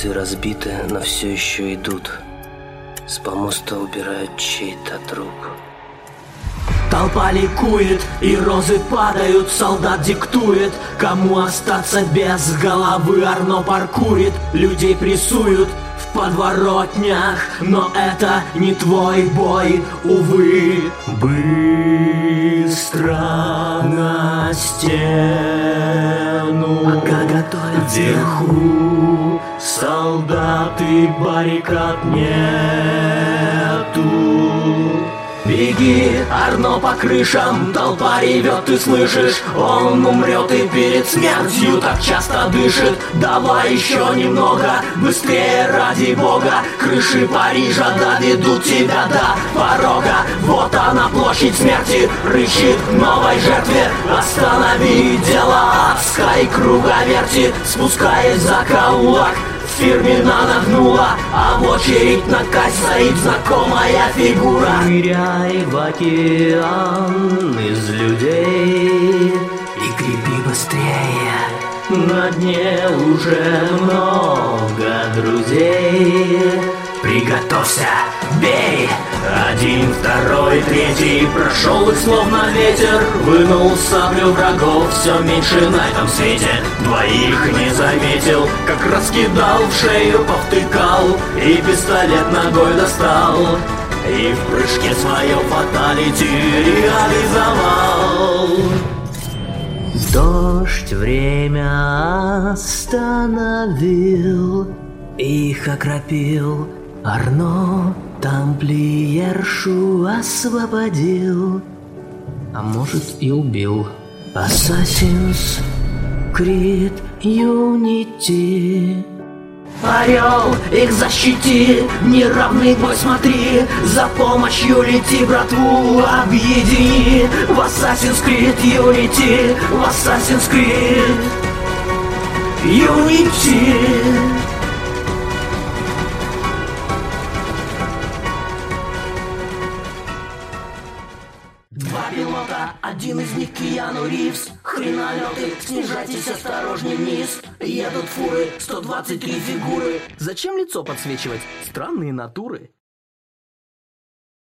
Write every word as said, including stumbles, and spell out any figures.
Бойцы разбиты, но все еще идут. С помоста убирают чей-то труп. Толпа ликует, и розы падают, солдат диктует, кому остаться без головы. Арно паркурит, людей прессуют в подворотнях, но это не твой бой, увы. Быстро на стену, пока готовятся вверху солдаты, баррикад нету. Беги, Арно, по крышам, толпа ревет, ты слышишь? Он умрет и перед смертью так часто дышит. Давай еще немного, быстрее ради бога. Крыши Парижа доведут тебя до порога. Вот она, площадь смерти, рычит новой жертве. Останови дело адской круговерти, спускаясь за закоулок. Фирмина нагнула, а в очередь на кассе стоит знакомая фигура. Ныряй в океан из людей и греби быстрее. На дне уже много друзей. Приготовься, бей! Один, второй, третий, прошел их словно ветер. Вынул саблю врагов, все меньше на этом свете. Двоих не заметил, как раскидал, в шею повтыкал и пистолет ногой достал. И в прыжке свое фаталити реализовал. Дождь время остановил, их окропил. Арно тамплиершу освободил, а может и убил. Assassin's Creed Unity. Орел, их защити, неравный бой смотри, за помощью лети, братву объедини. В Assassin's Creed Unity, в Assassin's Creed Unity. Два пилота, один из них Киану Ривз. Хреналеты, снижайтесь осторожней вниз. Едут фуры, сто двадцать три фигуры. Зачем лицо подсвечивать? Странные натуры.